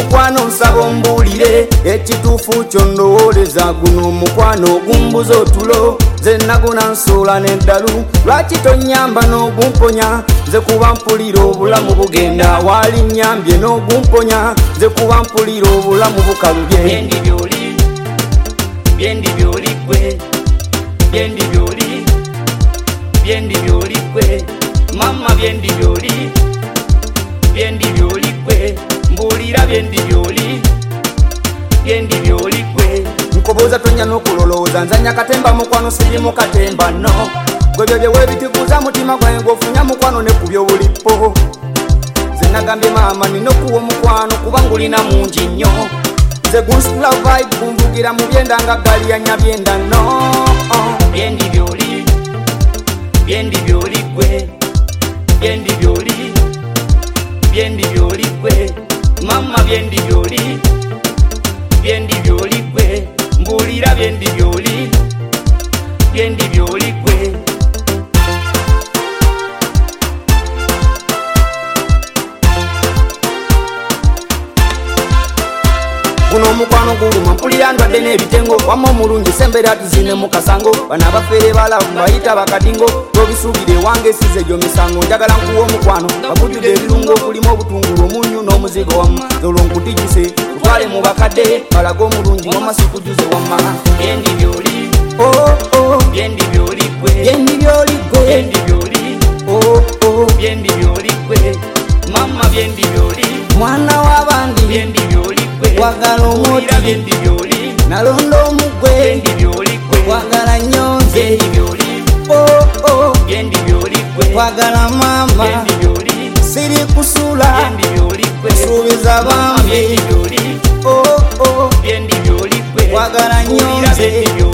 mukwano nsaba ombulire ekituufu kyo ndowooleza guno omukwano ogumbuza otulo nze naguna nsula n'eddalu lwaki tonyamba n'ogumponya nze kuba mpulira obulamu bugenda waali nyambye n'ogumponya nze kuba mpulira obulamu bukalubye byendi byoli byendi byoli gwe byendi byoli byendi byoli gwe mama byendi byoli byendi byoli gwe mbulira byendi byoli byendi byoli gwe nkubuuza tonya n'okulolooza nzanya katemba mukwano siri mu katemba no gwe byo bye weebitikuza mutima gwange gw'ofunya mukwano ne ku by'obulipo nze nagambye maama nina okuwa omukwano kuba ngulina mungi nnyo nze gunsitula vibe kunvugira mu byenda nga gali yanya byenda no byendi byoli byendi byoli gwe byendi byoli byendi byoli gwe mama byendi byoli byendi byoli gwe mbulira byendi byoli byendi byoli gwe guno omukwano guluma mpulira ndwadde n'ebitengo wamma omulungi sembera tuzine mu kasango bano abafeere balavu bayita bakadingo tobisuubire ewange size gyo misango njagala nkuwa omukwano bakujjudde ebirungo okulimu obutungulu omunyu n'omuzigo wamma olwo nkutijuse tutwale mu bakadde balaga omulungi wamma sikujuze wamma byendi byoli byendi byoli gwe byendi byoli gwe byendi byoli byendi byoli gwe mama byendi byoli mwana w'abandi byendi byoli gwe wagala omoti byendi byoli nalonda omugwe byendi byoli gwe wagala nyonze byendi byoli byendi byoli gwe wagala mama byendi byoli siri kusula byendi byoli gwe suubiza bambi byendi byoli byendi byoli gwe wagala nyonze